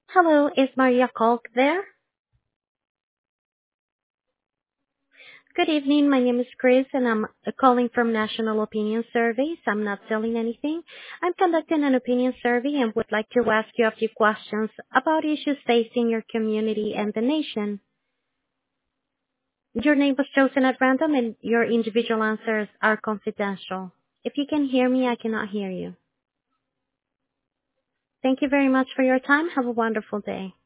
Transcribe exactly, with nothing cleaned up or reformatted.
Hello, is Maria Kalk there? Good evening. My name is Chris, and I'm uh, calling from National Opinion Surveys. I'm not selling anything. I'm conducting an opinion survey and would like to ask you a few questions about issues facing your community and the nation. Your name was chosen at random, and your individual answers are confidential. If you can hear me, I cannot hear you. Thank you very much for your time. Have a wonderful day.